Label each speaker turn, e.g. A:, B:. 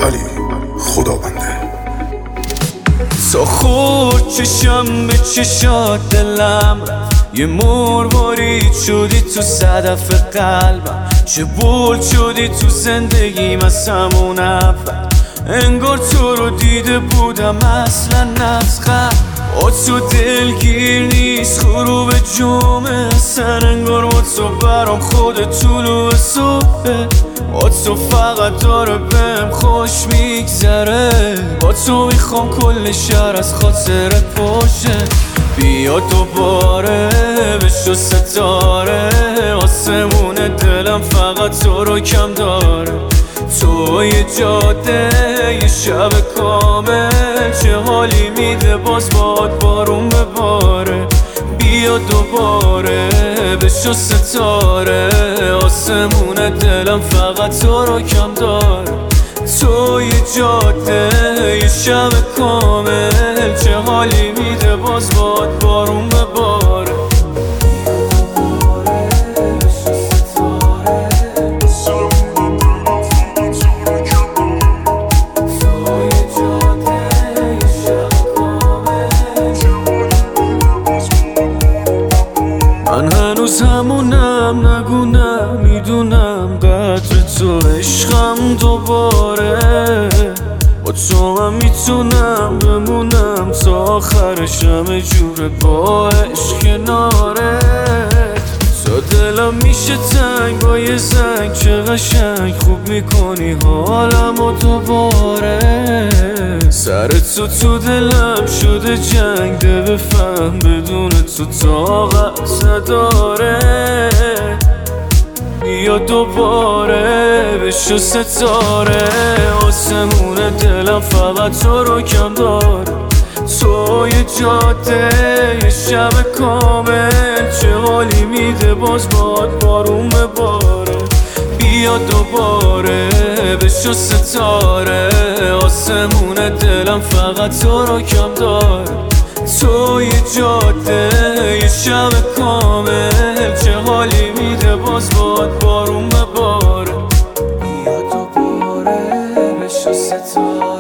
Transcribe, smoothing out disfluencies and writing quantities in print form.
A: ولی خدا بنده.
B: تا خود چشم به چشات دلم رفت، یه مرمارید شدی تو صدف قلبم، چه بولد شدی تو زندگیم از همون اول. انگار تو رو دیده بودم اصلا از قبل. با تو دلگیر نیست غروب جمعه، اصلا انگار با تو برام خود طلوع صبحه. با تو فقط داره بهم خوش میگذره، با تو میخوام کل شهر از خاطرت باشه. بیا دوباره بشو ستاره، آسمون دلم فقط تو رو کم داره. تو یه جاده یه شب کامل، چه حالی میده باز باد بارون بباره. بیا دوباره بشو ستاره، آسمون دلم فقط تو رو کم داره. تو یه جاده یه شب کامل، چه حالی میده باز باد بارون بباره. من هنوز همونم، نگونم میدونم قدر تو، عشقم دوباره. با تو هم میتونم بمونم تا آخرش، همه جوره با عشق کناره. تا دلم میشه تنگ با یه زنگ، چه قشنگ خوب میکنی حالمو دوباره. سر تو دلم شده جنگ، ده بفهم بدون تو طاقت نداره. بیا دوباره بشو ستاره، آسمون دلم فقط تو رو کم داره. تو یه جاده یه شب کامل، چه حالی میده باز باد بارون بباره. بیا دوباره بشو ستاره، آسمون دلم فقط تو رو کم داره. تو یه جاده یه شب کامل، چه حالی میده باز باد بارون بباره. بیا دوباره بشو ستاره.